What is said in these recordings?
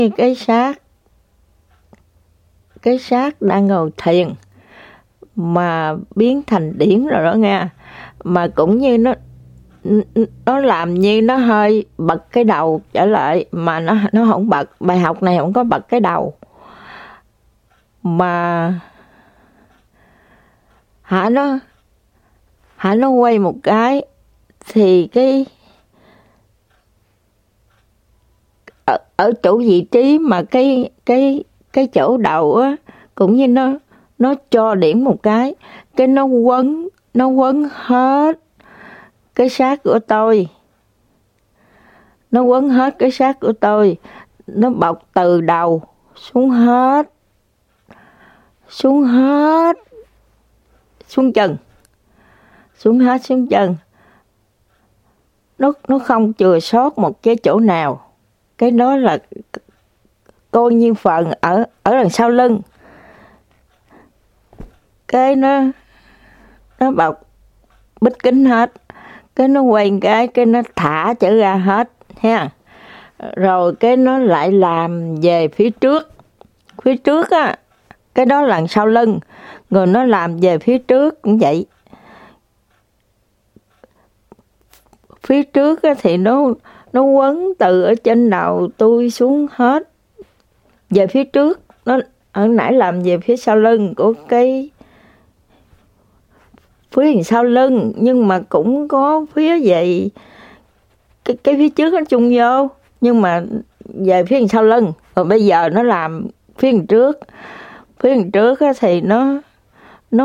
Cái xác đang ngồi thiền mà biến thành điển rồi đó nghe, mà cũng như nó làm như nó hơi bật cái đầu trở lại, mà nó không bật. Bài học này không có bật cái đầu, mà nó quay một cái thì ở chỗ vị trí mà cái chỗ đầu á, cũng như nó cho điểm một cái nó quấn hết cái xác của tôi. Nó quấn hết cái xác của tôi, nó bọc từ đầu xuống hết, xuống chân, xuống chân. Nó không chừa sót một cái chỗ nào. Cái đó là coi như phần ở đằng sau lưng. Cái nó bọc bít kín hết. Cái nó quay cái nó thả trở ra hết ha. Rồi cái nó lại làm về phía trước. Phía trước á, cái đó là sau lưng. Rồi nó làm về phía trước cũng vậy. Phía trước á thì nó quấn từ ở trên đầu tôi xuống hết về phía trước. Nó hồi nãy làm về phía sau lưng của cái phía sau lưng, nhưng mà cũng có phía về cái phía trước nó chung vô, nhưng mà về phía sau lưng. Rồi bây giờ nó làm phía trước. Phía trước á thì nó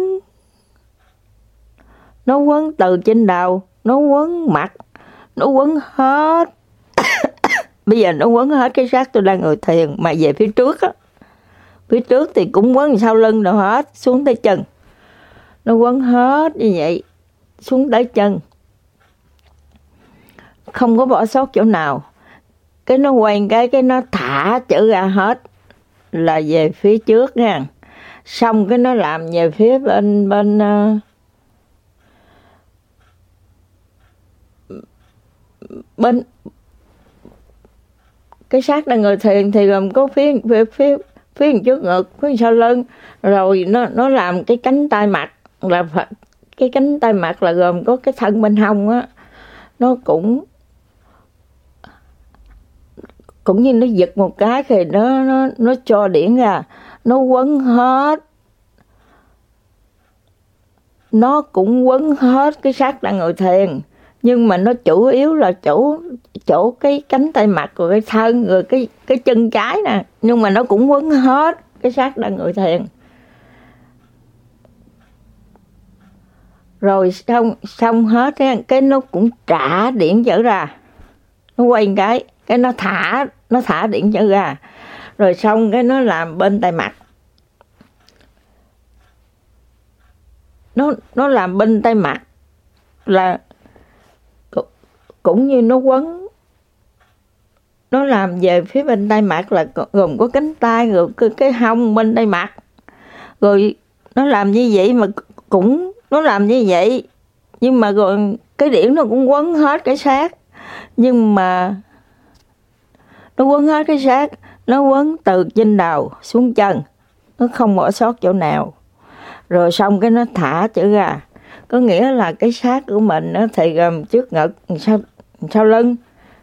quấn từ trên đầu, nó quấn mặt, nó quấn hết. Bây giờ nó quấn hết cái xác tôi đang ngồi thiền, mà về phía trước á. Phía trước thì cũng quấn sau lưng đâu hết, xuống tới chân. Nó quấn hết như vậy, xuống tới chân. Không có bỏ sót chỗ nào. Cái nó quay cái nó thả trở ra hết là về phía trước nha. Xong cái nó làm về phía bên cái xác đang ngồi thiền thì gồm có phía trước ngực, phía sau lưng, rồi nó làm cái cánh tay mặt, là cái cánh tay mặt là gồm có cái thân bên hông á, nó cũng như nó giật một cái thì nó cho điển ra, nó quấn hết. Nó cũng quấn hết cái xác đang ngồi thiền, nhưng mà nó chủ yếu là chỗ cái cánh tay mặt của cái thân, rồi cái chân trái nè, nhưng mà nó cũng quấn hết cái xác đang ngồi thiền. Rồi xong hết cái nó cũng trả điển trở ra. Nó quay cái nó thả điển trở ra. Rồi xong cái nó làm bên tay mặt. Nó làm bên tay mặt là cũng như nó quấn. Nó làm về phía bên tay mặt là gồm có cánh tay, rồi cái hông bên tay mặt. Rồi nó làm như vậy mà cũng nó làm như vậy, nhưng mà rồi cái điển nó cũng quấn hết cái xác. Nhưng mà nó quấn hết cái xác, nó quấn từ trên đầu xuống chân, nó không bỏ sót chỗ nào. Rồi xong cái nó thả trở ra. Có nghĩa là cái xác của mình nó thì gồm trước ngực, sau lưng,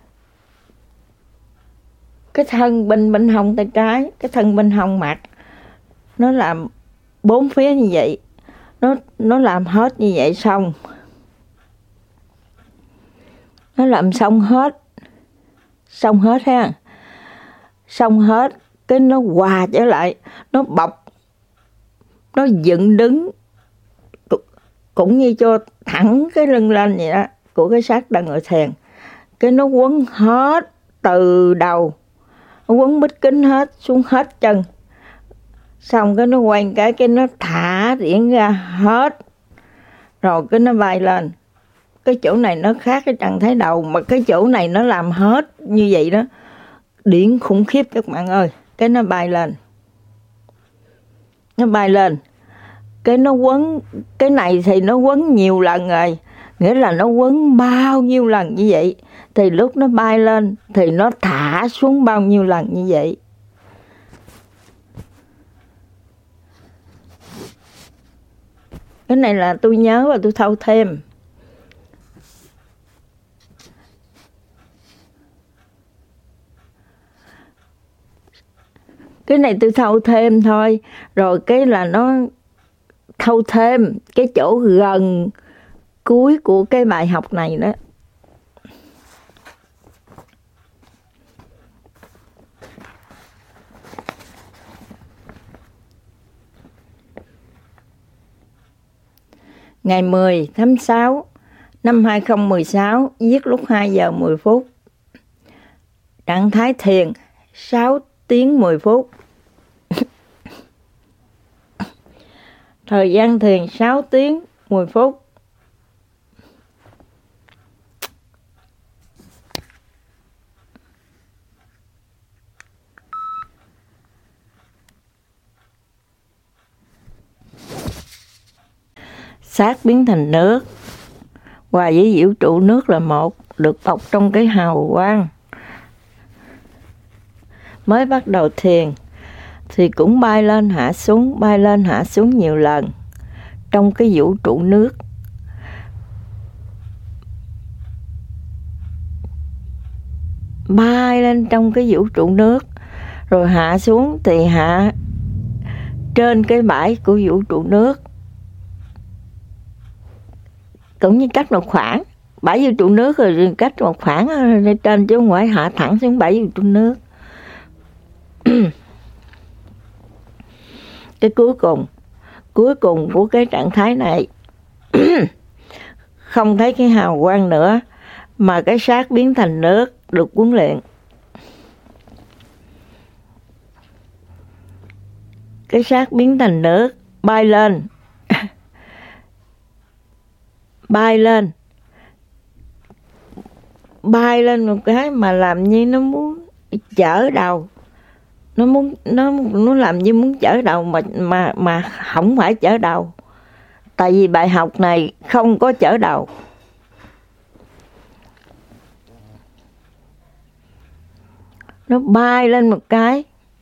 cái thân bên hông tay trái, cái thân bên hông mặt. Nó làm bốn phía như vậy. Nó làm hết như vậy xong. Nó làm xong hết ha. Xong hết, cái nó hòa trở lại, nó bọc, nó dựng đứng, cũng như cho thẳng cái lưng lên vậy đó, của cái xác đang ngồi thiền. Cái nó quấn hết từ đầu, nó quấn bít kín hết, xuống hết chân. Xong cái nó quay cái nó thả điển ra hết. Rồi cái nó bay lên. Cái chỗ này nó khác cái trạng thái đầu, mà cái chỗ này nó làm hết như vậy đó. Điển khủng khiếp các bạn ơi. Cái nó bay lên. Nó bay lên. Cái nó quấn, cái này thì nó quấn nhiều lần rồi. Nghĩa là nó quấn bao nhiêu lần như vậy, thì lúc nó bay lên thì nó thả xuống bao nhiêu lần như vậy. Cái này là tôi nhớ và tôi thâu thêm. Cái này tôi thâu thêm thôi. Rồi cái là nó thâu thêm cái chỗ gần cuối của cái bài học này đó. Ngày 10 tháng 6 năm 2016, viết lúc 2 giờ 10 phút. Trạng thái thiền 6 tiếng 10 phút. Thời gian thiền 6 tiếng 10 phút. Xác biến thành nước, hòa với vũ trụ nước là một, được bọc trong cái hào quang. Mới bắt đầu thiền thì cũng bay lên hạ xuống, bay lên hạ xuống nhiều lần trong cái vũ trụ nước. Bay lên trong cái vũ trụ nước, rồi hạ xuống thì hạ trên cái bãi của vũ trụ nước. Cũng như cách một khoảng, bãi vũ trụ nước rồi cách một khoảng lên trên, chứ không phải hạ thẳng xuống bãi vũ trụ nước. Cái cuối cùng của cái trạng thái này không thấy cái hào quang nữa, mà cái xác biến thành nước được huấn luyện. Cái xác biến thành nước bay lên bay lên một cái mà làm như nó muốn chở đầu, nó làm như muốn chở đầu mà không phải chở đầu, tại vì bài học này không có chở đầu. Nó bay lên một cái,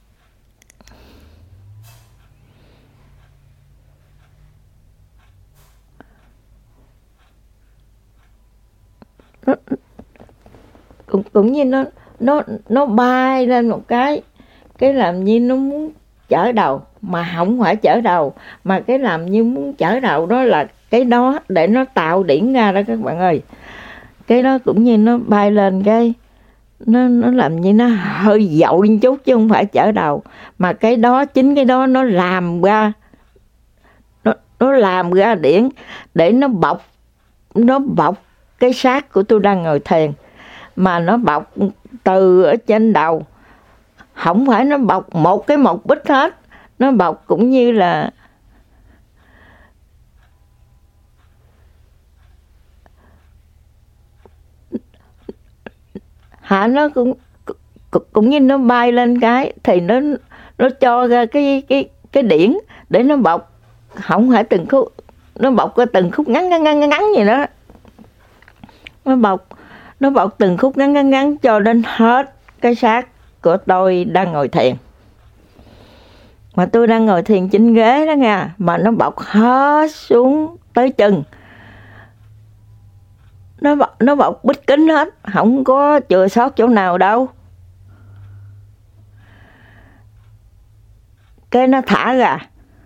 cũng như nó bay lên một cái làm như nó muốn chở đầu mà không phải chở đầu, mà cái làm như muốn chở đầu đó là cái đó để nó tạo điển ra đó các bạn ơi. Cái đó cũng như nó bay lên cái nó làm như nó hơi dội một chút chứ không phải chở đầu, mà cái đó chính cái đó nó làm ra điển để nó bọc cái xác của tôi đang ngồi thiền, mà nó bọc từ ở trên đầu, không phải nó bọc một cái mộc bích hết, nó bọc cũng như là nó cũng như nó bay lên cái thì nó cho ra cái điển để nó bọc, không phải từng khúc, nó bọc ra từng khúc ngắn vậy đó. Nó bọc từng khúc ngắn cho đến hết cái xác của tôi đang ngồi thiền. Mà tôi đang ngồi thiền trên ghế đó nha, mà nó bọc hết xuống tới chân. Nó bọc bít kín hết, không có chừa sót chỗ nào đâu. Cái nó thả ra.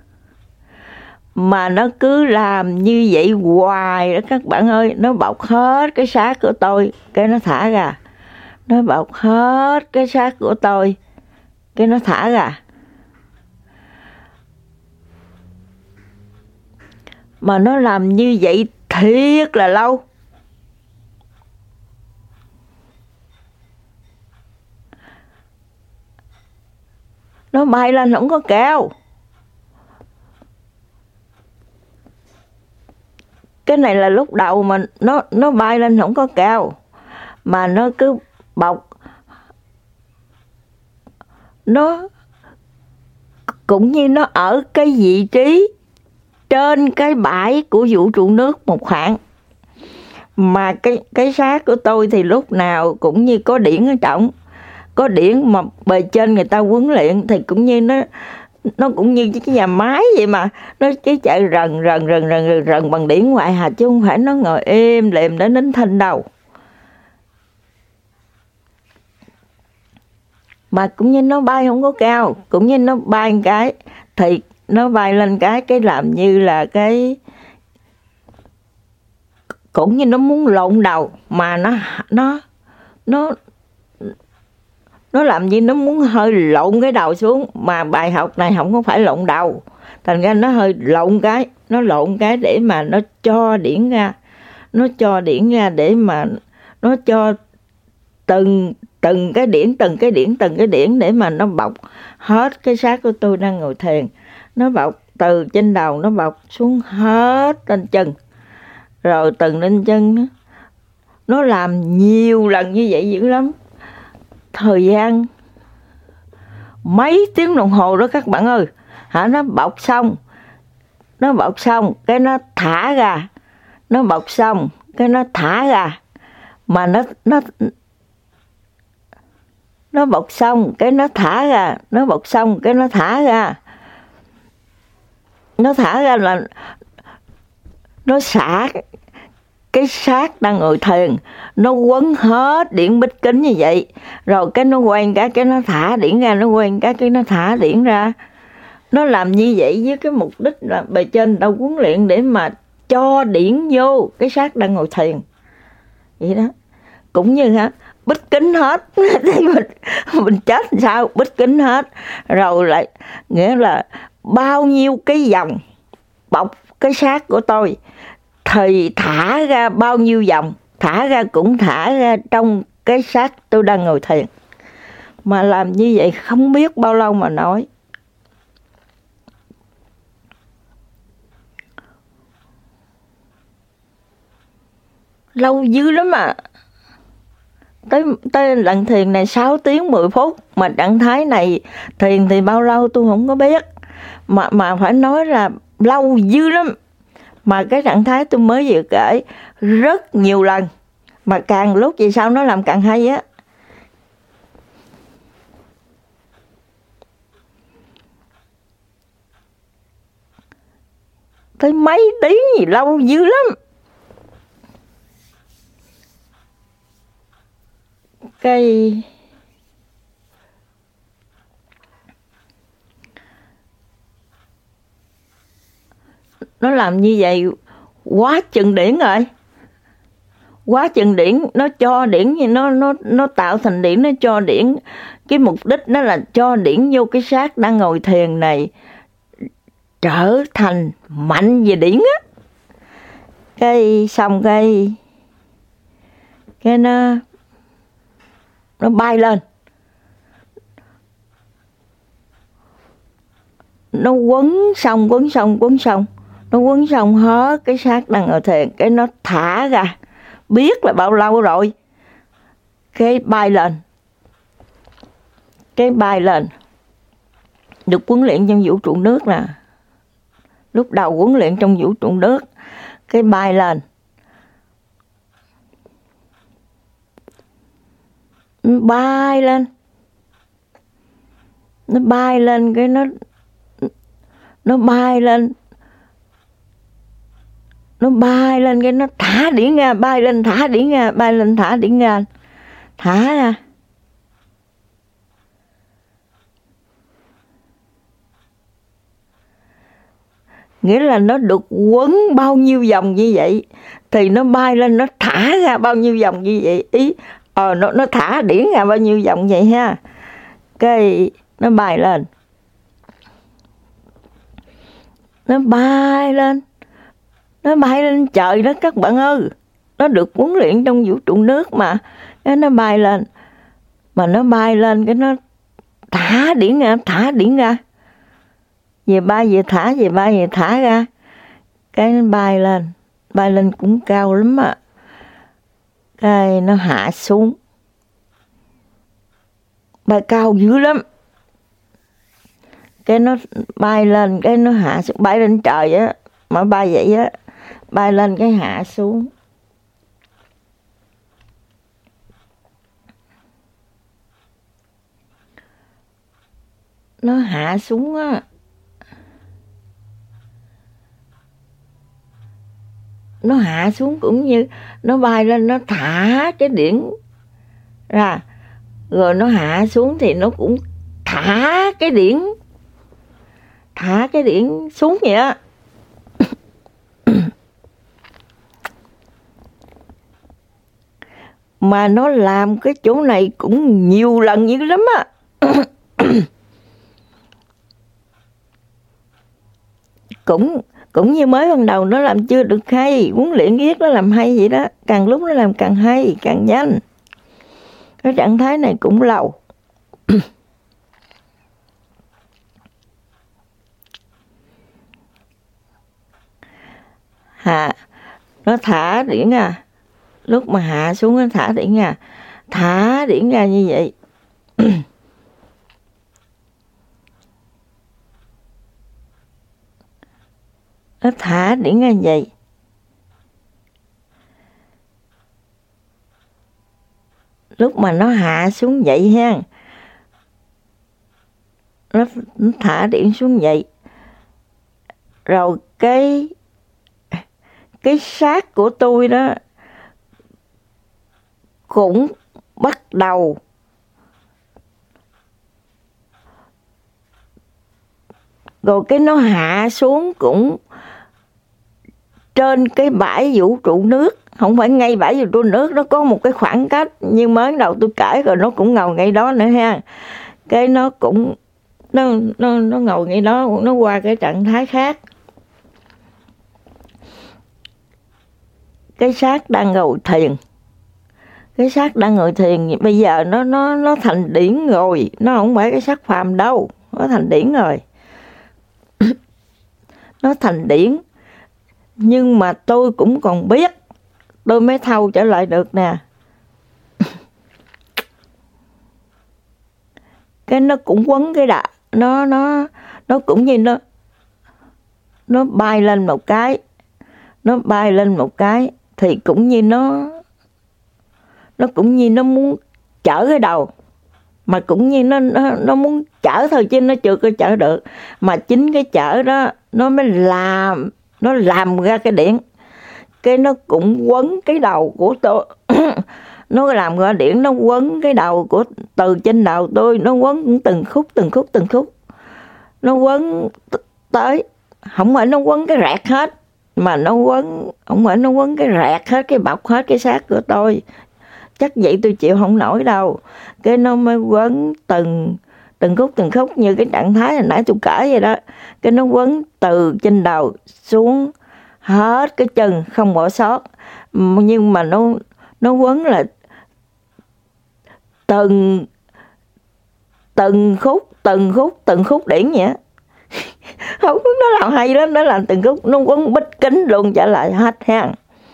Mà nó cứ làm như vậy hoài đó các bạn ơi. Nó bọc hết cái xác của tôi, cái nó thả ra. Nó bọc hết cái xác của tôi, cái nó thả ra. Mà nó làm như vậy thiệt là lâu. Nó bay lên không có kêu. Cái này là lúc đầu mà nó bay lên không có kêu, mà nó cứ bọc. Nó cũng như nó ở cái vị trí trên cái bãi của vũ trụ nước một khoảng. Mà cái xác của tôi thì lúc nào cũng như có điển ở trọng. Có điển mà bề trên người ta huấn luyện thì cũng như nó cũng như cái nhà máy vậy mà. Nó chỉ chạy rần bằng điển ngoại hà, chứ không phải nó ngồi êm lềm để nín thinh đâu. Mà cũng như nó bay không có cao, cũng như nó bay một cái thì nó bay lên cái làm như là cái, cũng như nó muốn lộn đầu, mà nó làm như nó muốn hơi lộn cái đầu xuống. Mà bài học này không có phải lộn đầu, thành ra nó hơi lộn cái, nó lộn cái để mà nó cho điển ra, nó cho điển ra để mà nó cho từng cái điển để mà nó bọc hết cái xác của tôi đang ngồi thiền. Nó bọc từ trên đầu, nó bọc xuống hết lên chân, rồi từng lên chân. Nó làm nhiều lần như vậy dữ lắm, thời gian mấy tiếng đồng hồ đó các bạn ơi. Nó bọc xong cái nó thả ra, nó bọc xong cái nó thả ra, mà nó bọc xong cái nó thả ra, nó bọc xong cái nó thả ra. Nó thả ra là nó xả cái xác đang ngồi thiền, nó quấn hết điển bích kính như vậy, rồi cái nó quay cái nó thả điển ra, nó quay cái nó thả điển ra. Nó làm như vậy với cái mục đích là bề trên đâu huấn luyện để mà cho điển vô cái xác đang ngồi thiền vậy đó. Cũng như bích kính hết thì mình chết sao, bích kính hết rồi lại nghĩa là bao nhiêu cái vòng bọc cái xác của tôi thì thả ra bao nhiêu vòng, thả ra cũng thả ra trong cái xác tôi đang ngồi thiền. Mà làm như vậy không biết bao lâu mà nói. Lâu dữ lắm à. Tới lần thiền này 6 tiếng 10 phút, mà trạng thái này thiền thì bao lâu tôi không có biết. Mà phải nói là lâu dữ lắm. Mà cái trạng thái tôi mới vừa kể rất nhiều lần, mà càng lúc về sau nó làm càng hay á. Tới mấy tiếng gì lâu dữ lắm. Cái nó làm như vậy quá chừng điển rồi. Quá chừng điển, nó cho điển, nó tạo thành điển, nó cho điển. Cái mục đích nó là cho điển vô cái xác đang ngồi thiền này trở thành mạnh về điển á. Cái xong cái nó bay lên, nó quấn xong, nó quấn xong hết cái xác đang ngồi thiền, cái nó thả ra, biết là bao lâu rồi, cái bay lên, được huấn luyện trong vũ trụ nước nè. Lúc đầu huấn luyện trong vũ trụ nước, cái bay lên, nó bay lên cái nó bay lên cái nó thả điển ra, bay lên thả điển ra, thả ra. Nghĩa là nó được quấn bao nhiêu vòng như vậy thì nó bay lên, nó thả ra bao nhiêu vòng như vậy. Nó thả điển ra bao nhiêu vòng vậy ha. Cái nó bay lên, nó bay lên trời đó các bạn ơi. Nó được huấn luyện trong vũ trụ nước mà. Cái nó bay lên, mà nó bay lên cái nó thả điển ra. Về bay về thả, về bay về thả ra. Cái nó bay lên cũng cao lắm á. Cái nó hạ xuống, bay cao dữ lắm. Cái nó bay lên, cái nó hạ xuống, bay lên trời á, mà bay vậy á, bay lên cái hạ xuống. nó hạ xuống á, nó hạ xuống cũng như nó bay lên, nó thả cái điển ra, rồi nó hạ xuống thì nó cũng thả cái điển xuống vậy á. Mà nó làm cái chỗ này cũng nhiều lần như lắm á. Cũng như mới ban đầu nó làm chưa được hay, huấn luyện riết nó làm hay vậy đó, càng lúc nó làm càng hay, càng nhanh. Cái trạng thái này cũng lâu. Nó thả điển ra, lúc mà hạ xuống nó thả điển ra như vậy. Nó thả điển ra vậy. Lúc mà nó hạ xuống vậy ha, nó thả điển xuống vậy. Rồi cái xác của tôi đó cũng bắt đầu rồi cái nó hạ xuống cũng trên cái bãi vũ trụ nước, không phải ngay bãi vũ trụ nước, nó có một cái khoảng cách, nhưng mới đầu tôi kể rồi nó cũng ngồi ngay đó nữa ha. Cái nó cũng nó ngồi ngay đó, nó qua cái trạng thái khác. Cái xác đang ngồi thiền. Bây giờ nó thành điển rồi, nó không phải cái xác phàm đâu, nó thành điển rồi. Nó thành điển. Nhưng mà tôi cũng còn biết, tôi mới thâu trở lại được nè. Cái nó cũng quấn cái đà, nó cũng như nó bay lên một cái, thì cũng như nó cũng như nó muốn chở cái đầu, mà cũng như nó muốn chở thôi chứ nó chưa có chở được, mà chính cái chở đó nó mới làm ra cái điển. Cái nó cũng quấn cái đầu của tôi. Nó làm ra điển, nó quấn cái đầu của từ trên đầu tôi, nó quấn từng khúc. Nó quấn tới, không phải nó quấn cái rẹt hết, mà không phải nó quấn cái rẹt hết, cái bọc hết cái xác của tôi. Chắc vậy tôi chịu không nổi đâu. Cái nó mới quấn từng khúc như cái trạng thái hồi nãy tôi kể vậy đó. Cái nó quấn từ trên đầu xuống hết cái chân, không bỏ sót. Nhưng mà nó quấn là từng khúc điển vậy. Không, nó làm hay lắm, nó làm từng khúc, nó quấn bít kính luôn trở lại hết ha.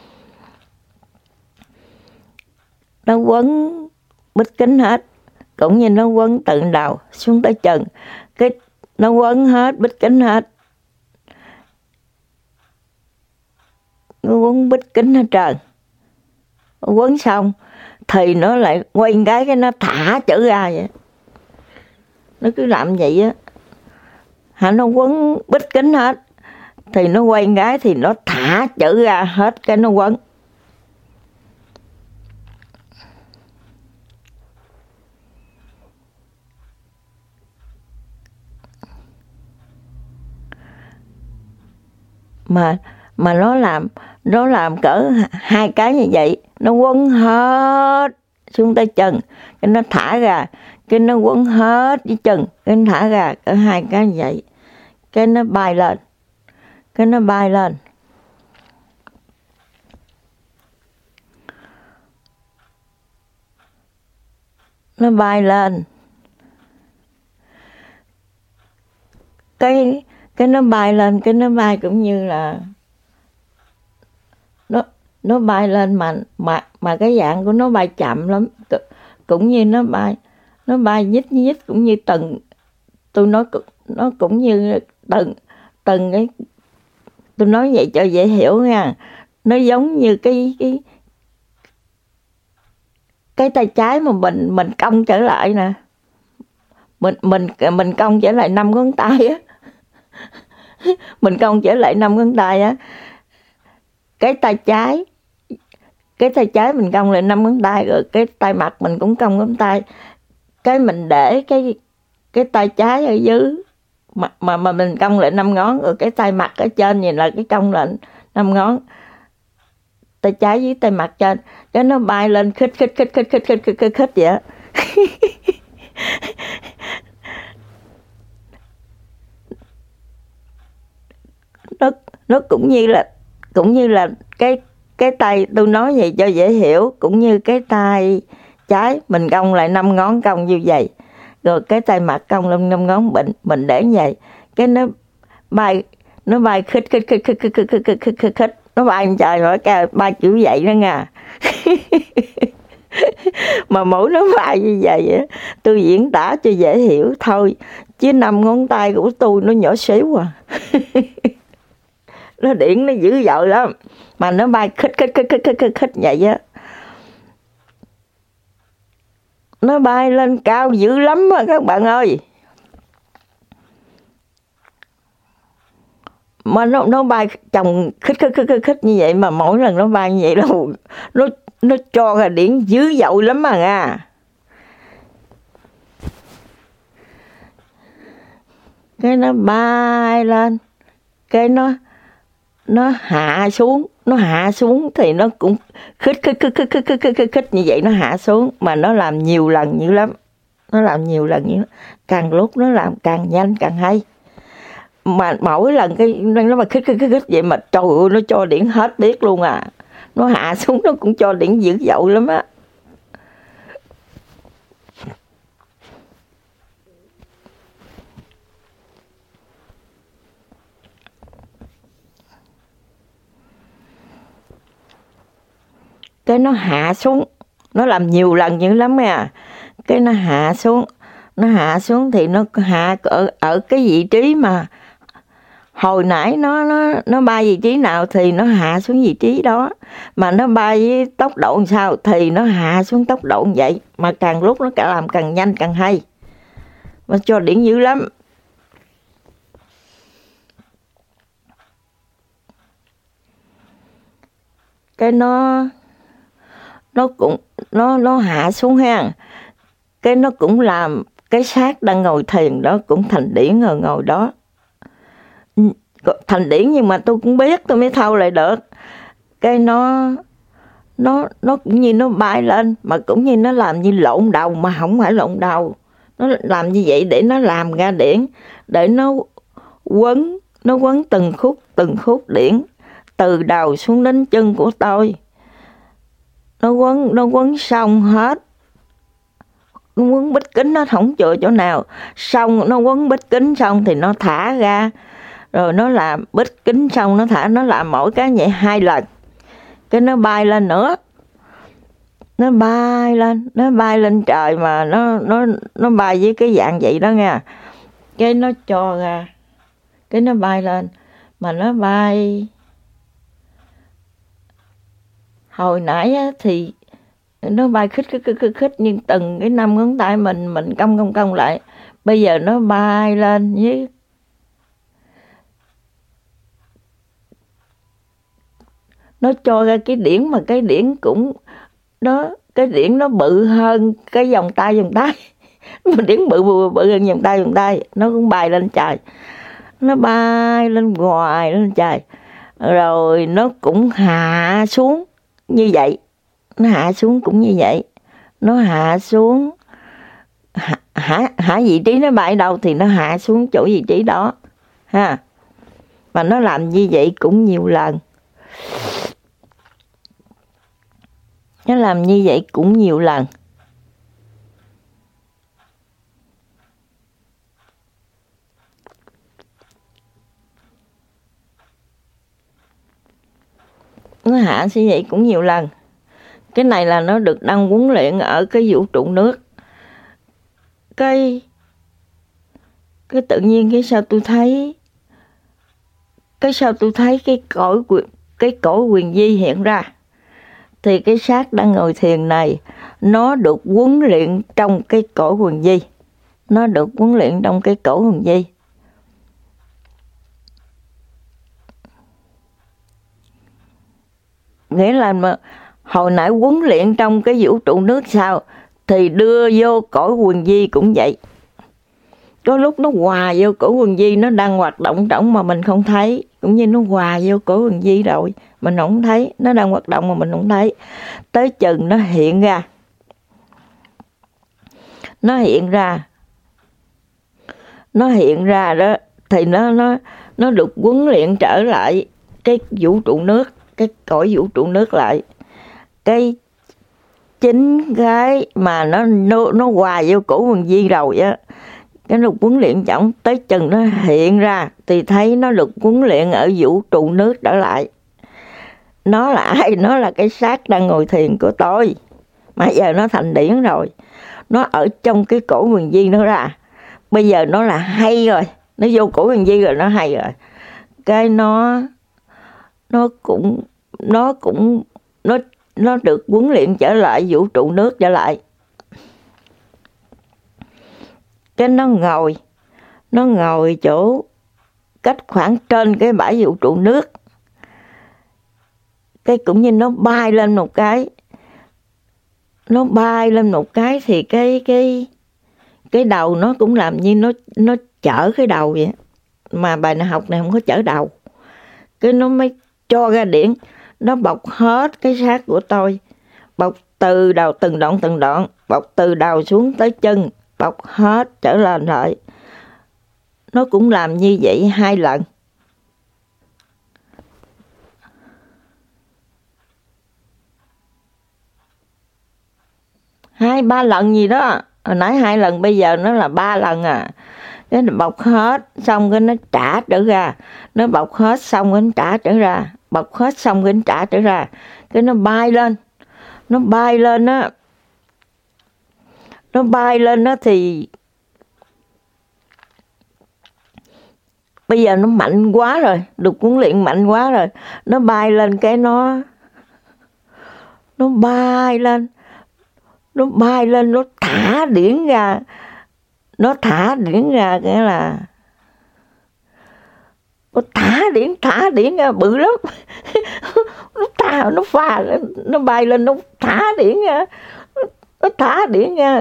Nó quấn bít kính hết, cũng như nó quấn từ đầu xuống tới chân, cái nó quấn hết bít kính hết, nó quấn bít kính hết trơn. Quấn xong thì nó lại quay cái nó thả chữ ra vậy. Nó cứ làm vậy á. Nó quấn bít kính hết, thì nó quay cái thì nó thả chữ ra hết, cái nó quấn. Mà nó làm cỡ 2 cái như vậy, nó quấn hết xuống tới chân, cái nó thả ra, cái nó quấn hết cái chân, cái nó thả ra, cỡ 2 cái như vậy, cái nó bay lên. Nó bay lên. Cái nó bay lên, cái nó bay cũng như là nó bay lên mà cái dạng của nó bay chậm lắm, cũng như nó bay nhích cũng như từng, tôi nói nó cũng như từng cái, tôi nói vậy cho dễ hiểu nha. Nó giống như cái tay trái mà mình cong trở lại nè, mình cong trở lại 5 ngón tay á. Mình cong trở lại 5 ngón tay á. Cái tay trái mình cong lại 5 ngón tay, rồi cái tay mặt mình cũng cong ngón tay. Cái mình để cái tay trái ở dưới mà mình cong lại 5 ngón, rồi cái tay mặt ở trên vậy là cái cong lại 5 ngón. Tay trái với tay mặt trên, cái nó bay lên khích vậy á. Nó cũng như là cái tay tôi nói vậy cho dễ hiểu, cũng như cái tay trái mình cong lại 5 ngón cong như vậy, rồi cái tay mặt cong lên 5 ngón mình để như vậy, cái nó bay khích, nó bay trời hỏi ca bay kiểu vậy đó nha. Mà mỗi nó bay như vậy á, tôi diễn tả cho dễ hiểu thôi, chứ 5 ngón tay của tôi nó nhỏ xíu à. Nó điện nó dữ dội lắm, mà nó bay khích vậy á. Nó bay lên cao dữ lắm á các bạn ơi. Mà nó bay chồng khích như vậy, mà mỗi lần nó bay như vậy nó cho ra điện dữ dội lắm mà nha. Cái nó bay lên, cái nó hạ xuống thì nó cũng khích như vậy, nó hạ xuống, mà nó làm nhiều lần dữ lắm. Càng lúc nó làm càng nhanh càng hay. Mà mỗi lần nó mà khích vậy mà trời ơi, nó cho điện hết biết luôn à. Nó hạ xuống nó cũng cho điện dữ dội lắm á. Cái nó hạ xuống, nó làm nhiều lần dữ lắm à. Cái nó hạ xuống thì nó hạ ở cái vị trí mà hồi nãy nó bay vị trí nào thì nó hạ xuống vị trí đó, mà nó bay với tốc độ làm sao thì nó hạ xuống tốc độ như vậy, mà càng lúc nó làm càng nhanh càng hay, mà cho điện dữ lắm. Cái nó hạ xuống ha, cái nó cũng làm cái xác đang ngồi thiền đó cũng thành điển rồi ngồi đó. Thành điển nhưng mà tôi cũng biết, tôi mới thâu lại được. Cái nó cũng như nó bay lên, mà cũng như nó làm như lộn đầu, mà không phải lộn đầu. Nó làm như vậy để nó làm ra điển, để nó quấn từng khúc điển từ đầu xuống đến chân của tôi. Nó quấn xong hết. Nó quấn bít kính, nó không chừa chỗ nào. Xong nó quấn bít kính xong thì nó thả ra. Rồi nó làm bít kính xong nó thả, nó làm mỗi cái vậy 2 lần. Cái nó bay lên nữa. Nó bay lên trời, mà nó bay với cái dạng vậy đó nha. Cái nó cho ra, cái nó bay lên, mà nó bay hồi nãy á, thì nó bay khích nhưng từng cái 5 ngón tay mình cong lại. Bây giờ nó bay lên với nó cho ra cái điển, mà cái điển cũng cái điển nó bự hơn cái vòng tay. Mà điển bự hơn vòng tay, nó cũng bay lên trời. Nó bay lên hoài lên trời. Rồi nó cũng hạ xuống như vậy. Nó hạ xuống cũng như vậy. Nó hạ xuống hạ vị trí nó bay đâu thì nó hạ xuống chỗ vị trí đó ha. Mà nó làm như vậy cũng nhiều lần. Nó làm như vậy cũng nhiều lần. Nó hạ như vậy cũng nhiều lần. Cái này là nó được đang huấn luyện ở cái vũ trụ nước. Cái tự nhiên cái sao tôi thấy cái cõi quyền vi hiện ra. Thì cái xác đang ngồi thiền này nó được huấn luyện trong cái cõi quyền vi. nó được huấn luyện trong cái cổ hồn vi. Nghĩa là mà hồi nãy huấn luyện trong cái vũ trụ nước sao thì đưa vô cõi quần vi cũng vậy. Có lúc nó hòa vô cõi quần vi, nó đang hoạt động trọng mà mình không thấy, cũng như nó hòa vô cõi quần vi rồi mình không thấy, nó đang hoạt động mà mình không thấy, tới chừng nó hiện ra. Nó hiện ra đó thì nó được huấn luyện trở lại cái vũ trụ nước, cái cõi vũ trụ nước lại. Cái chính cái mà nó hòa vô cổ quần vi rồi á, cái nó huấn luyện trọng tới chừng nó hiện ra thì thấy nó được huấn luyện ở vũ trụ nước trở lại. Nó là ai? Nó là cái xác đang ngồi thiền của tôi, mà giờ nó thành điển rồi, nó ở trong cái cổ quần vi nó ra. Bây giờ nó là hay rồi, nó vô cổ quần vi rồi, nó hay rồi. Cái nó được huấn luyện trở lại vũ trụ nước trở lại. Cái nó ngồi chỗ cách khoảng trên cái bãi vũ trụ nước. Cái cũng như nó bay lên một cái. Thì cái đầu nó cũng làm như nó chở cái đầu vậy. Mà bài học này không có chở đầu. Cái nó mới cho ra điển, nó bọc hết cái xác của tôi. Bọc từ đầu từng đoạn, bọc từ đầu xuống tới chân, bọc hết trở lên lại. Nó cũng làm như vậy 2 lần. 2-3 lần gì đó. Hồi nãy 2 lần, bây giờ nó là 3 lần à. Cái nó bọc hết, xong cái nó trả trở ra. Nó bọc hết, xong cái nó trả trở ra. Bọc hết, xong cái nó trả trở ra. Cái nó bay lên. Nó bay lên á thì bây giờ nó mạnh quá rồi, được huấn luyện mạnh quá rồi. Nó bay lên cái nó bay lên, nó thả điển ra. Nó thả điển ra cái là nó thả điển ra bự lắm. Nó phà, nó bay lên, nó thả điển ra. Nó thả điển ra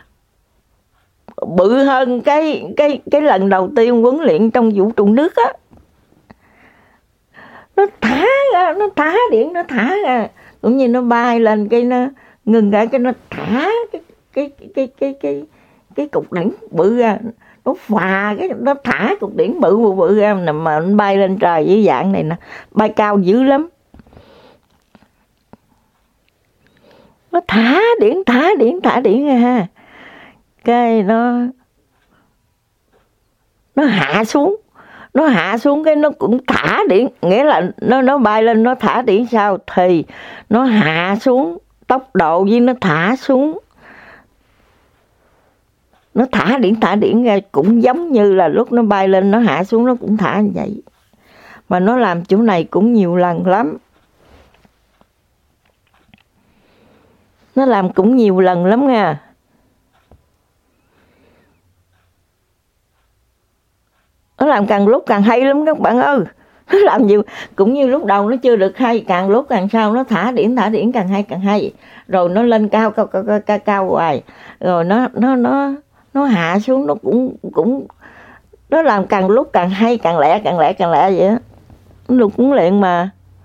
bự hơn cái lần đầu tiên huấn luyện trong vũ trụ nước á. Nó thả điển ra, cũng như nó bay lên cái nó ngừng lại, cái nó thả cái cục điển bự ra. Nó phà cái nó thả cục điển bự ra mà nó bay lên trời với dạng này nè, bay cao dữ lắm. Nó thả điển ra ha. Cái nó hạ xuống cái nó cũng thả điển, nghĩa là nó bay lên nó thả điển sao thì nó hạ xuống, tốc độ với nó thả xuống. Nó thả điển ra cũng giống như là lúc nó bay lên nó hạ xuống nó cũng thả như vậy. Mà nó làm chỗ này cũng nhiều lần lắm. Nó làm cũng nhiều lần lắm nha. Nó làm càng lúc càng hay lắm các bạn ơi. Nó làm nhiều, cũng như lúc đầu nó chưa được hay, càng lúc càng sau nó thả điển càng hay. Rồi nó lên cao hoài. Rồi nó hạ xuống, nó cũng nó làm càng lúc càng hay, càng lẹ vậy á. Nó được huấn luyện mà.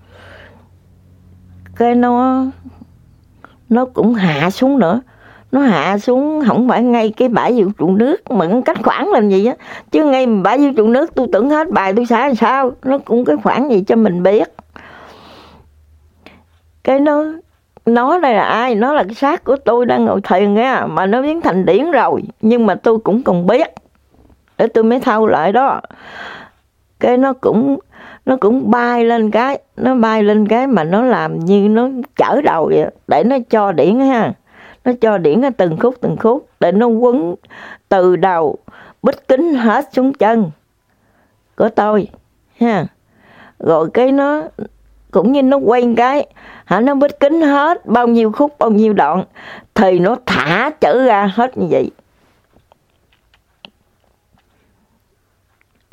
Cái nó cũng hạ xuống nữa. Nó hạ xuống không phải ngay cái bãi vũ trụ nước mà nó cách khoảng làm gì á. Chứ ngay bãi vũ trụ nước tôi tưởng hết bài tôi xả làm sao. Nó cũng cái khoảng gì cho mình biết. Cái nó đây là ai? Nó là cái xác của tôi đang ngồi thiền nha. Mà nó biến thành điển rồi. Nhưng mà tôi cũng còn biết. Để tôi mới thâu lại đó. Cái nó cũng bay lên cái. Nó bay lên cái mà nó làm như nó chở đầu vậy. Để nó cho điển ha. Nó cho điển ở từng khúc. Để nó quấn từ đầu bít kính hết xuống chân của tôi ha. Rồi cái nó cũng như nó quay cái, nó bít kính hết bao nhiêu khúc bao nhiêu đoạn thì nó thả trở ra hết như vậy.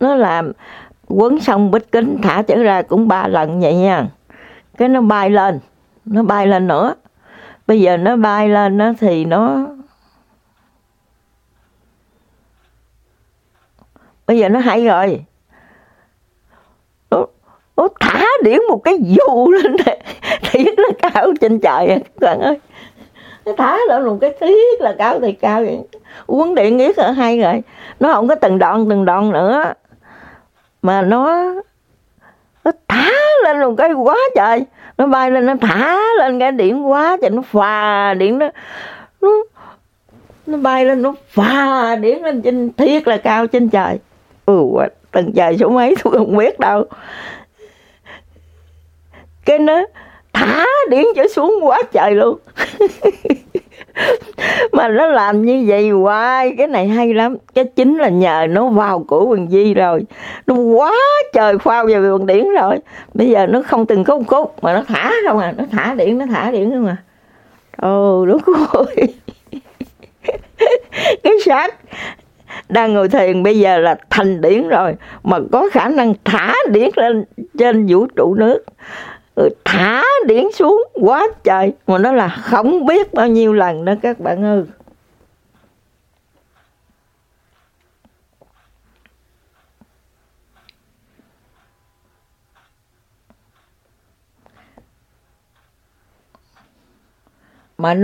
nó làm quấn xong bít kính thả trở ra cũng 3 lần vậy nha. Cái nó bay lên nữa. Bây giờ nó bay lên đó thì bây giờ nó hay rồi. Nó thả điển một cái dù lên này, thiệt là cao trên trời các bạn ơi. Nó thả lên một cái thiệt là cao thì cao vậy. Quấn điện biết là hay rồi. Nó không có từng đoạn nữa, mà nó thả lên một cái quá trời. Nó bay lên, nó thả lên cái điện quá trời, nó phà điện nó bay lên, nó phà điện lên trên thiệt là cao trên trời. Tầng trời số mấy tôi không biết đâu. Cái nó thả điện trở xuống quá trời luôn. Mà nó làm như vậy hoài. Cái này hay lắm. Cái chính là nhờ nó vào của Quỳnh Di rồi. Nó quá trời phao vào nguồn điển rồi. Bây giờ nó không từng có một khúc, mà nó thả không à. Nó thả điện không à. Đúng rồi. Cái xác đang ngồi thiền bây giờ là thành điển rồi, mà có khả năng thả điển lên trên vũ trụ nước, thả điển xuống quá trời, mà nó là không biết bao nhiêu lần đó các bạn ơi. Mà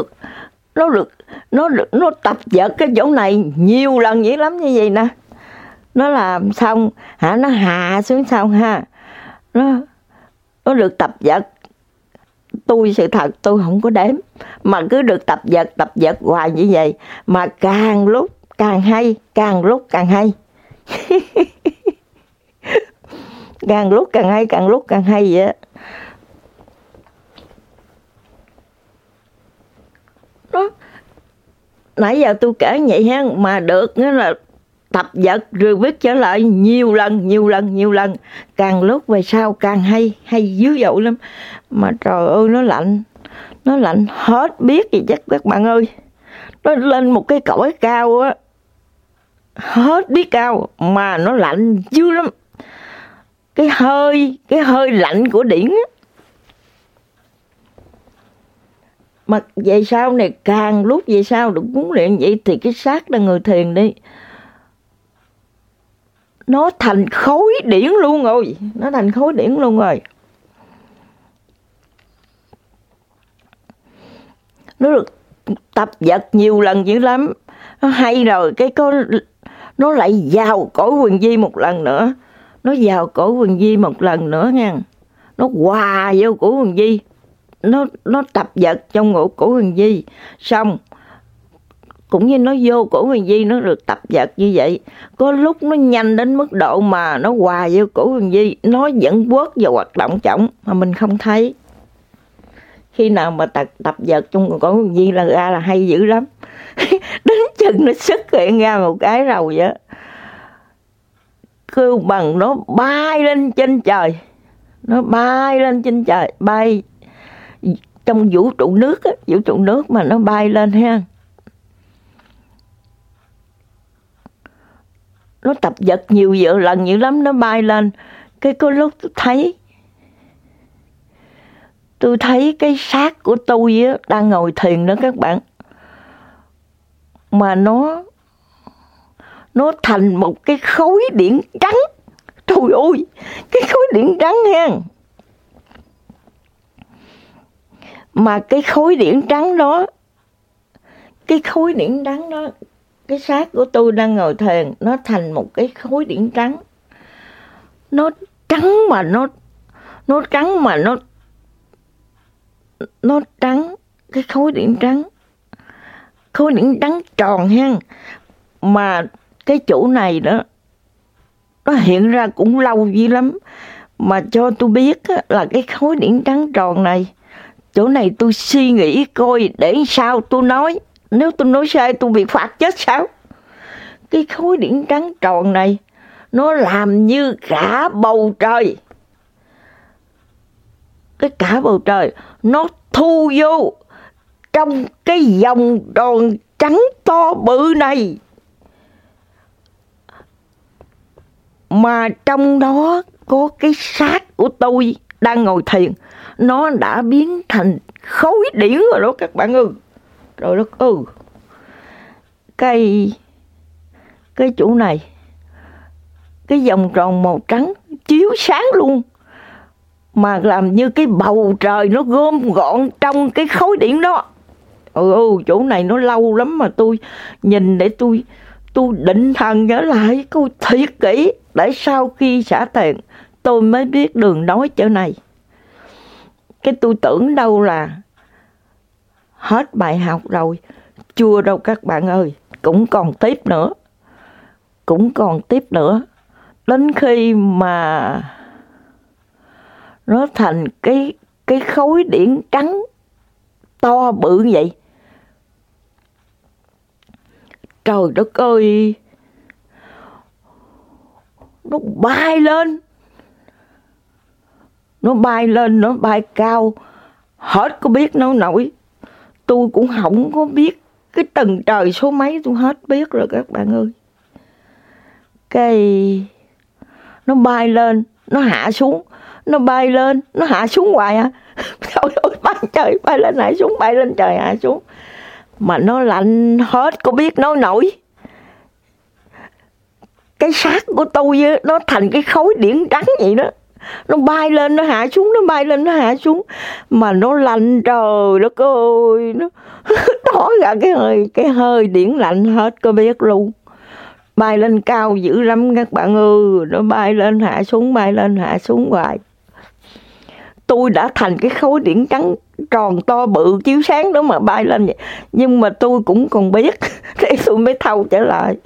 nó tập dượt cái chỗ này nhiều lần dữ lắm như vậy nè. Nó làm xong nó hạ xuống xong ha, nó được tập dượt. Sự thật tôi không có đếm, mà cứ được tập dượt hoài như vậy, mà càng lúc càng hay, càng lúc càng hay. Càng lúc càng hay vậy. Đó, nãy giờ tôi kể vậy ha, mà được nghĩa là tập dượt rồi viết trở lại nhiều lần, càng lúc về sau càng hay dữ dội lắm. Mà trời ơi, nó lạnh hết biết gì chắc các bạn ơi. Nó lên một cái cõi cao á, hết biết cao, mà nó lạnh dữ lắm. Cái hơi lạnh của điển á. Mà về sau này, càng lúc về sau được huấn luyện vậy thì cái xác đang ngồi thiền đi, nó thành khối điển luôn rồi. Nó được tập dượt nhiều lần dữ lắm. Nó hay rồi, nó lại vào cõi Quỳnh Di một lần nữa. Nha. Nó hòa vô cõi Quỳnh Di. Nó tập dượt trong ngộ cõi Quỳnh Di. Xong cũng như nó vô cõi Quỳnh Di, nó được tập dượt như vậy. Có lúc nó nhanh đến mức độ mà nó hòa vô cõi Quỳnh Di, nó vẫn quất và hoạt động trọng mà mình không thấy. Khi nào mà tập dượt trong cõi Quỳnh Di là ra là hay dữ lắm. Đến chừng nó xuất hiện ra một cái rồi vậy, kêu bằng nó bay lên trên trời. Bay trong vũ trụ nước á, vũ trụ nước mà nó bay lên ha. Nó tập dượt nhiều lần dữ lắm, nó bay lên. Cái có lúc tôi thấy cái xác của tôi á, đang ngồi thiền đó các bạn, mà nó thành một cái khối điển trắng. Trời ơi, cái khối điển trắng ha. Mà cái khối điển trắng đó, cái xác của tôi đang ngồi thiền, nó thành một cái khối điển trắng. Nó trắng mà nó trắng, cái khối điển trắng tròn ha. Mà cái chỗ này đó, nó hiện ra cũng lâu dữ lắm, mà cho tôi biết là cái khối điển trắng tròn này, chỗ này tôi suy nghĩ coi để sao tôi nói. Nếu tôi nói sai tôi bị phạt chết sao? Cái khối điển trắng tròn này, nó làm như cả bầu trời. Cả bầu trời, nó thu vô trong cái vòng tròn trắng to bự này. mà trong đó có cái xác của tôi đang ngồi thiền, nó đã biến thành khối điển rồi đó các bạn ơi. Trời đất ơi, cái chỗ này, cái vòng tròn màu trắng chiếu sáng luôn, mà làm như cái bầu trời nó gom gọn trong cái khối điển đó. Chỗ này nó lâu lắm mà tôi nhìn để tôi định thần trở lại câu thiệt kỹ, để sau khi xả thiền tôi mới biết đường nói chỗ này. Cái tôi tưởng đâu là hết bài học rồi. Chưa đâu các bạn ơi, cũng còn tiếp nữa. Đến khi mà nó thành cái khối điển trắng to bự như vậy, trời đất ơi, nó bay lên, nó bay cao, hết có biết nó nổi. Tôi cũng không có biết cái tầng trời số mấy, tôi hết biết rồi các bạn ơi. Cái nó bay lên, nó hạ xuống, nó bay lên, nó hạ xuống hoài à. Trời ơi, bay trời, bay lên hạ xuống, bay lên trời hạ xuống. Mà nó lạnh hết có biết nó nổi. Cái xác của tôi nó thành cái khối điển trắng vậy đó. Nó bay lên, nó hạ xuống, nó bay lên, nó hạ xuống. Mà nó lạnh, trời đất ơi, nó tỏ ra cái hơi điển lạnh hết có biết luôn. Bay lên cao dữ lắm các bạn ơi, nó bay lên hạ xuống hoài. Tôi đã thành cái khối điển trắng tròn to bự chiếu sáng đó mà bay lên vậy. Nhưng mà tôi cũng còn biết, để tôi mới thâu trở lại.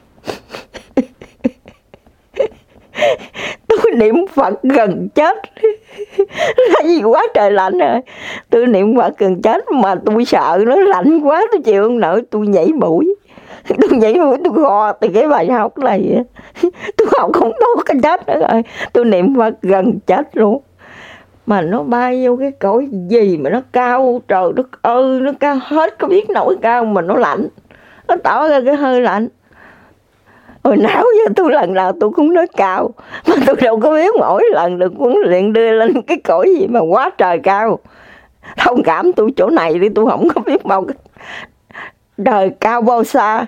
Tôi niệm Phật gần chết, là gì quá trời lạnh rồi. Tôi niệm Phật gần chết mà tôi sợ nó lạnh quá, tôi chịu không nổi, tôi nhảy mũi. Tôi gò từ cái bài học này. Tôi học không tốt cái chết nữa rồi. Tôi niệm Phật gần chết luôn. Mà nó bay vô cái cõi gì mà nó cao, trời đất ơi, nó cao hết có biết nổi cao mà nó lạnh. Nó tỏ ra cái hơi lạnh. Hồi nào giờ tôi lần nào tôi cũng nói cao, mà tôi đâu có biết mỗi lần được huấn luyện đưa lên cái cõi gì mà quá trời cao. Thông cảm tôi chỗ này đi, tôi không có biết bao đời cao bao xa.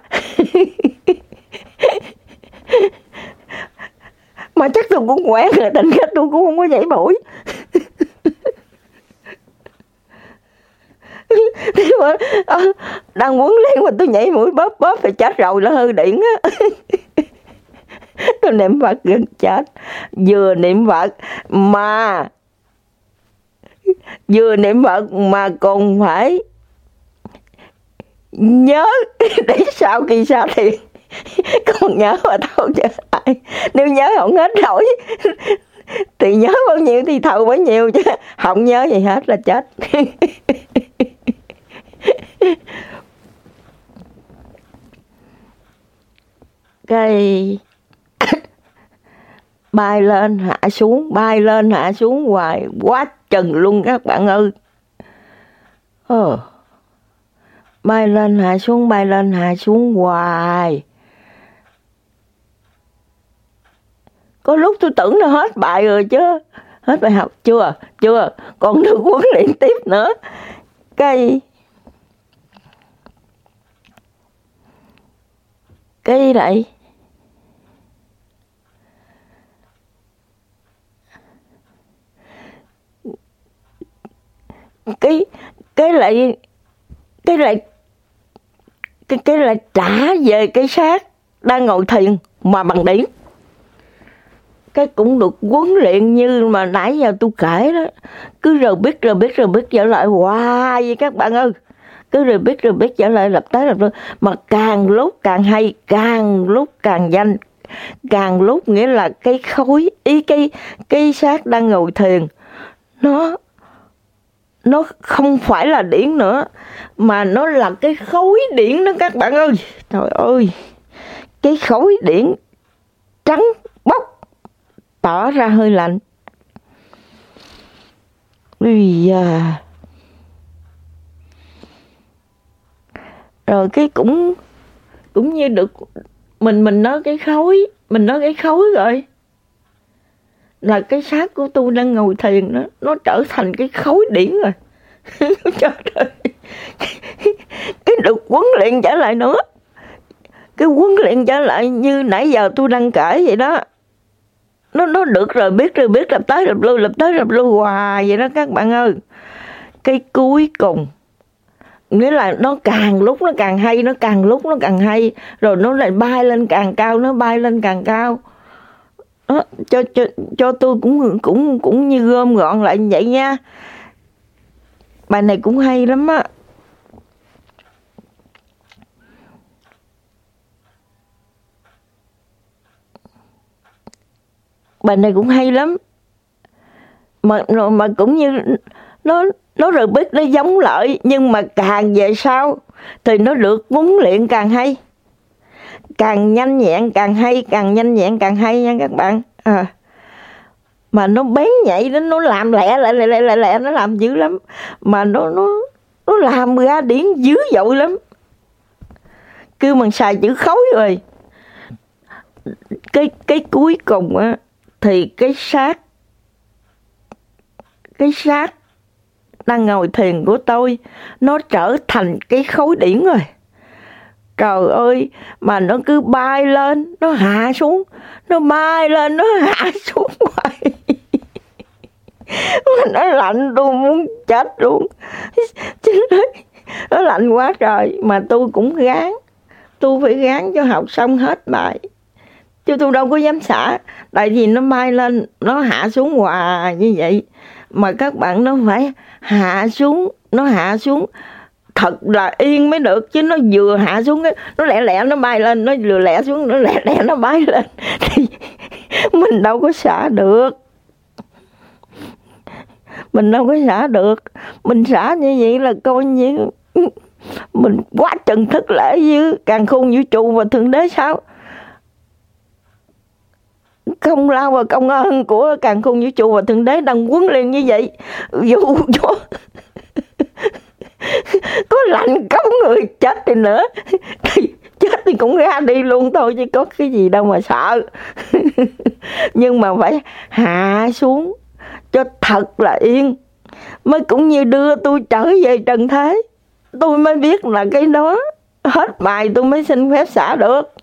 Mà chắc tôi cũng quen rồi, thành ra tôi cũng không có nhảy mũi. Đang quấn lên mà tôi nhảy mũi bóp thì chết rồi, là hư điện á. Tôi niệm Phật gần chết. Vừa niệm Phật mà còn phải nhớ để sau khi xa thiền còn nhớ mà thâu trở lại. Nếu nhớ không hết nổi thì nhớ bao nhiêu thì thâu bấy nhiêu, chứ không nhớ gì hết là chết. Cái bay lên hạ xuống hoài quá chừng luôn các bạn ơi. Bay lên hạ xuống hoài. Có lúc tôi tưởng là hết bài rồi chứ. Hết bài học chưa, còn được huấn luyện tiếp nữa. Cái lại trả về cái xác đang ngồi thiền mà bằng điển. Cái cũng được huấn luyện như mà nãy giờ tôi kể đó, cứ rồi biết trở lại hoài vậy các bạn ơi. Cứ rồi biết trở lại lập tới mà càng lúc càng hay, càng lúc càng nhanh, càng lúc nghĩa là cái khối cái xác đang ngồi thiền nó không phải là điển nữa, mà nó là cái khối điển đó các bạn ơi. Trời ơi, cái khối điển trắng bóc tỏ ra hơi lạnh. Rồi cái cũng như được mình nói cái khối rồi, là cái xác của tôi đang ngồi thiền đó, nó trở thành cái khối điển rồi. Trời ơi, cái được huấn luyện trở lại nữa, cái huấn luyện trở lại như nãy giờ tôi đang kể vậy đó. Nó được rồi biết lập tới lập lui hoài vậy đó các bạn ơi. Cái cuối cùng nghĩa là nó càng lúc nó càng hay, nó càng lúc nó càng hay, rồi nó lại bay lên càng cao, nó bay lên càng cao. Đó, cho tôi cũng như gom gọn lại như vậy nha. Bài này cũng hay lắm á. Bài này cũng hay lắm. Mà cũng như nó rồi biết nó giống lợi, nhưng mà càng về sau thì nó được huấn luyện càng hay, càng nhanh nhẹn càng hay, càng nhanh nhẹn càng hay nha các bạn. Mà nó bén nhạy đến, nó làm lẹ, nó làm dữ lắm, mà nó làm ra điển dữ dội lắm. Kêu bằng xài chữ khối rồi. Cái cuối cùng á thì cái xác đang ngồi thiền của tôi nó trở thành cái khối điển rồi. Trời ơi, mà nó cứ bay lên, nó hạ xuống, nó bay lên, nó hạ xuống hoài. Nó lạnh tôi muốn chết luôn. Nó lạnh quá trời, mà tôi cũng gán. Tôi phải gán cho học xong hết bài, chứ tôi đâu có dám xả. Tại vì nó bay lên, nó hạ xuống hoài như vậy. Mà các bạn nó phải hạ xuống, nó hạ xuống thật là yên mới được, chứ nó vừa hạ xuống nó lẹ nó bay lên, nó vừa lẹ xuống nó lẹ nó bay lên thì mình đâu có xả được. Mình đâu có xả được. Mình xả như vậy là coi như mình quá trần thất lễ với càn khôn vũ trụ và thượng đế sao? Công lao và công ơn của càn khôn vũ trụ và thượng đế đang huấn luyện như vậy. Dù cho có lạnh cống người chết thì nữa, thì chết thì cũng ra đi luôn thôi, chứ có cái gì đâu mà sợ. Nhưng mà phải hạ xuống cho thật là yên, mới cũng như đưa tôi trở về trần thế. Tôi mới biết là cái đó hết bài tôi mới xin phép xả được.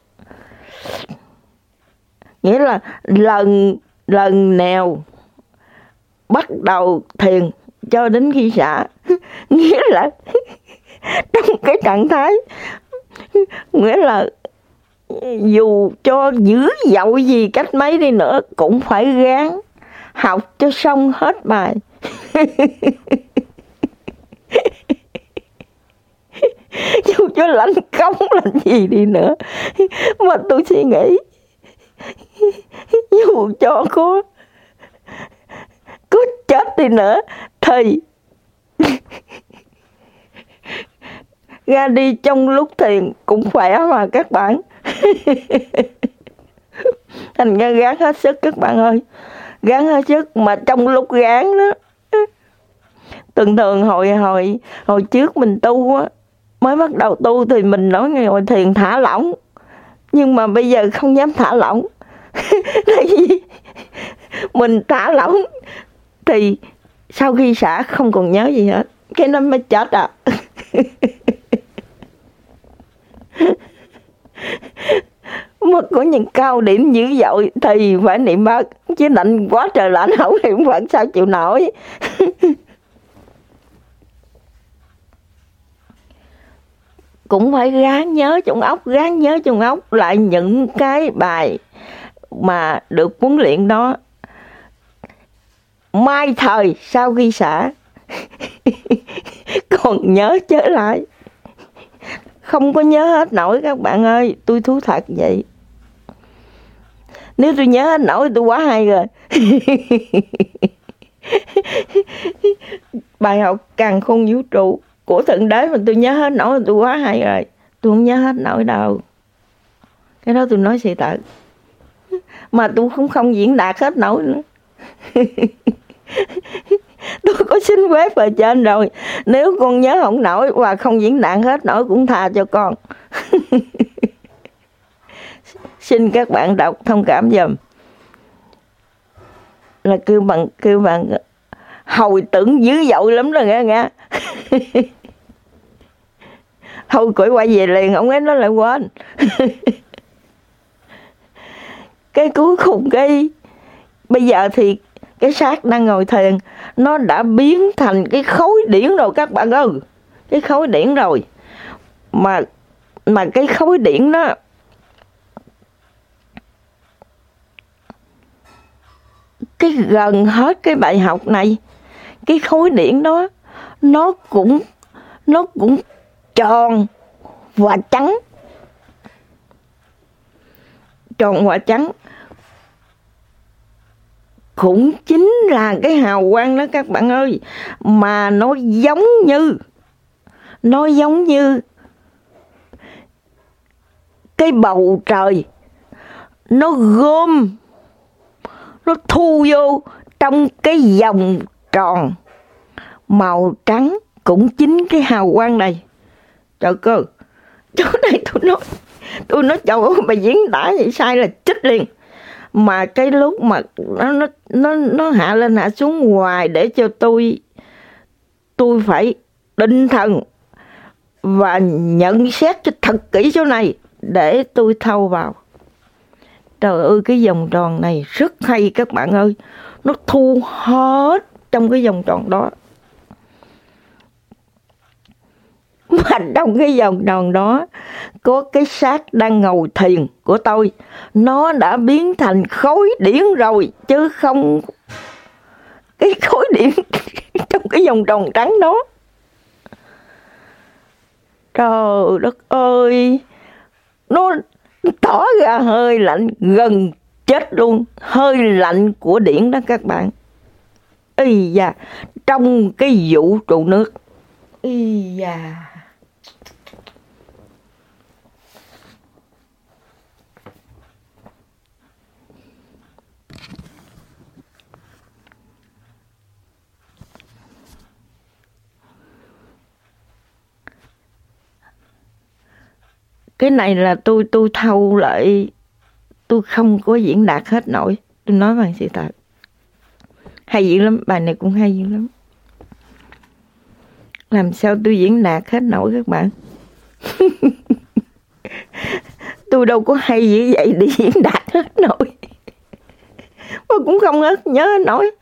Nghĩa là lần nào bắt đầu thiền cho đến khi xả, nghĩa là trong cái trạng thái, nghĩa là dù cho dữ dội gì cách mấy đi nữa cũng phải gắng học cho xong hết bài. Dù cho lạnh cống làm gì đi nữa, mà tôi suy nghĩ dù cho có chết đi nữa thì ra đi trong lúc thiền cũng khỏe mà các bạn. Thành ra gắng hết sức các bạn ơi, gắng hết sức. Mà trong lúc gắng đó, thường hồi trước mình tu á, mới bắt đầu tu thì mình nói ngồi thiền thả lỏng, nhưng mà bây giờ không dám thả lỏng. Tại vì mình thả lỏng thì sau khi xả không còn nhớ gì hết, cái nó mới chết à. Mà có những cao điểm dữ dội thì phải niệm Phật, chứ lạnh quá trời lạnh không niệm Phật sao chịu nổi. Cũng phải gắng nhớ trong óc lại những cái bài mà được huấn luyện đó. Mai thời sau khi xả còn nhớ trở lại, không có nhớ hết nổi các bạn ơi, tôi thú thật vậy. Nếu tôi nhớ hết nổi tôi quá hay rồi. Bài học càn khôn vũ trụ của thượng đế mà tôi nhớ hết nổi tôi quá hay rồi. Tôi không nhớ hết nổi đâu, cái đó tôi nói sự thật. Mà tôi cũng không diễn đạt hết nổi nữa. Tôi có xin phép ở trên rồi, nếu con nhớ không nổi và không diễn đạt hết nổi cũng tha cho con. Xin các bạn đọc thông cảm giùm. là kêu bằng hồi tưởng dữ dội lắm rồi nghe. Thôi cõi quay về liền, ông ấy nó lại quên. Cái cuối cùng bây giờ thì cái xác đang ngồi thiền nó đã biến thành cái khối điển rồi các bạn ơi. Cái khối điển rồi. Mà cái khối điển đó, cái gần hết cái bài học này, cái khối điển đó nó cũng tròn và trắng. Tròn và trắng cũng chính là cái hào quang đó các bạn ơi. Mà nó giống như cái bầu trời, nó gom, nó thu vô trong cái vòng tròn màu trắng, cũng chính cái hào quang này. Trời cơ, chỗ này tôi nói trời ơi, bà diễn tả vậy sai là chết liền. Mà cái lúc mà nó hạ lên hạ xuống hoài để cho tôi phải định thần và nhận xét cho thật kỹ chỗ này để tôi thâu vào. Trời ơi, cái vòng tròn này rất hay các bạn ơi. Nó thu hết trong cái vòng tròn đó. Mà trong cái vòng tròn đó có cái xác đang ngồi thiền của tôi. Nó đã biến thành khối điển rồi, chứ không cái khối điển trong cái vòng tròn trắng đó. Trời đất ơi, nó tỏ ra hơi lạnh, gần chết luôn. Hơi lạnh của điển đó các bạn. Ây da, trong cái vũ trụ nước. Ây da. Cái này là tôi thâu lại, tôi không có diễn đạt hết nổi. Tôi nói bằng sự thật. Hay dữ lắm, bài này cũng hay dữ lắm. Làm sao tôi diễn đạt hết nổi các bạn. Tôi đâu có hay dữ vậy để diễn đạt hết nổi. Mà cũng không nhớ nổi.